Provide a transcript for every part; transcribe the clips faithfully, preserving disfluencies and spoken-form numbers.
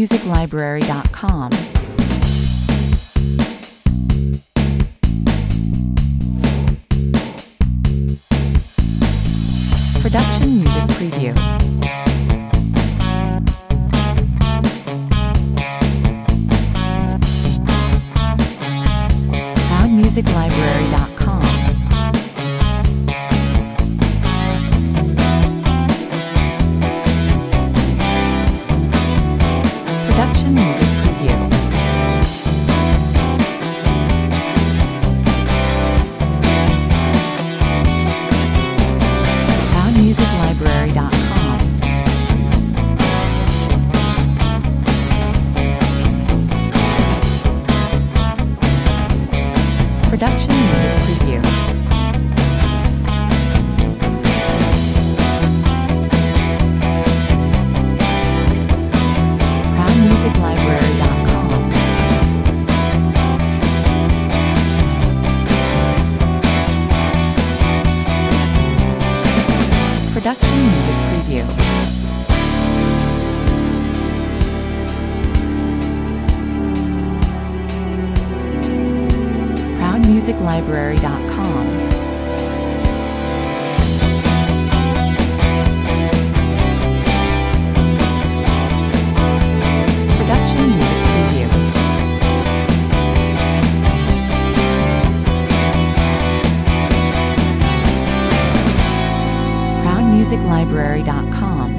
music library dot com. Production Music Preview. Proud music library dot com. Production Music Preview. Proud music library dot com. Production Music Preview. Proud music library dot com. Production Music Preview. Proud music library dot com. Production Music Preview. Proud music library dot com.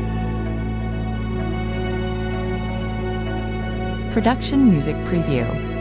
Production Music Preview.